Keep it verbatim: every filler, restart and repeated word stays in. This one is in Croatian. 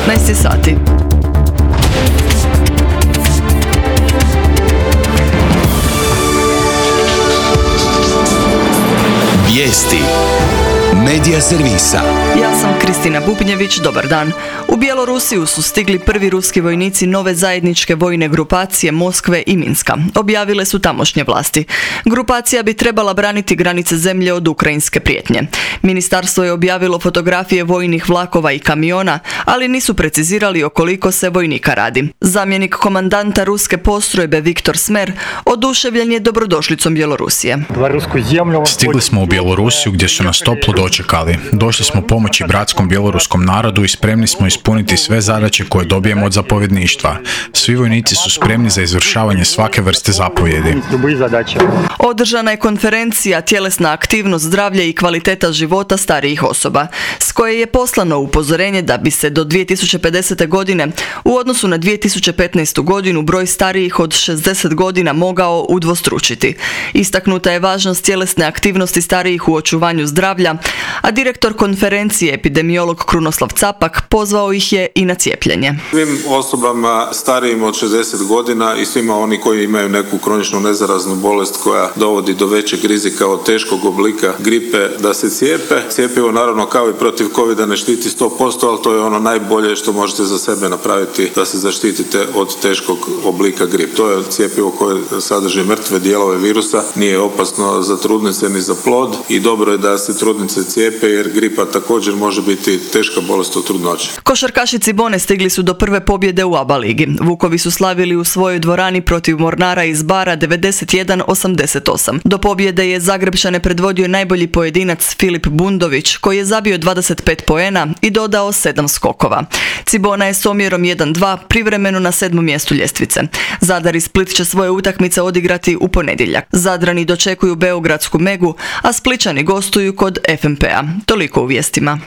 petnaest je sati. Vijesti Medija servisa. Ja sam Kristina Bubnjević, dobar dan. U Bjelorusiju su stigli prvi ruski vojnici nove zajedničke vojne grupacije Moskve i Minska. Objavile su tamošnje vlasti. Grupacija bi trebala braniti granice zemlje od ukrajinske prijetnje. Ministarstvo je objavilo fotografije vojnih vlakova i kamiona, ali nisu precizirali o koliko se vojnika radi. Zamjenik komandanta ruske postrojbe Viktor Smer oduševljen je dobrodošlicom Bjelorusije. Stigli smo u Bjelorusiju gdje su nas toplo dočekali. Došli smo pomoći bratskom bjeloruskom narodu i spremni smo ispuniti sve zadaće koje dobijemo od zapovjedništva. Svi vojnici su spremni za izvršavanje svake vrste zapovjedi. Održana je konferencija Tjelesna aktivnost, zdravlje i kvaliteta života starijih osoba, s koje je poslano upozorenje da bi se do dvije tisuće pedesete. godine u odnosu na dvije tisuće petnaestu. godinu broj starijih od šezdeset godina mogao udvostručiti. Istaknuta je važnost tjelesne aktivnosti starijih u očuvanju zdravlja, a direktor konferencije, epidemiolog Krunoslav Capak, pozvao ih je i na cijepljenje. Svim osobama starijim od šezdeset godina i svima oni koji imaju neku kroničnu nezaraznu bolest koja dovodi do većeg rizika od teškog oblika gripe da se cijepe. Cjepivo naravno kao i protiv covida ne štiti sto posto, ali to je ono najbolje što možete za sebe napraviti da se zaštitite od teškog oblika gripe. To je cjepivo koje sadrži mrtve dijelove virusa, nije opasno za trudnice ni za plod i dobro je da se trudnice cijepe jer gripa također može biti teška bolest u trudnoći. Košarkaši Cibone stigli su do prve pobjede u A B A ligi. Vukovi su slavili u svojoj dvorani protiv Mornara iz Bara devedeset jedan osamdeset osam. Do pobjede je Zagrebčane predvodio najbolji pojedinac Filip Bundović, koji je zabio dvadeset pet poena i dodao sedam skokova. Cibona je s omjerom jedan dva privremeno na sedmom mjestu ljestvice. Zadar i Split će svoje utakmice odigrati u ponedjeljak. Zadrani dočekuju beogradsku Megu, a Splićani gostuju kod F M P-a. Toliko u vijestima.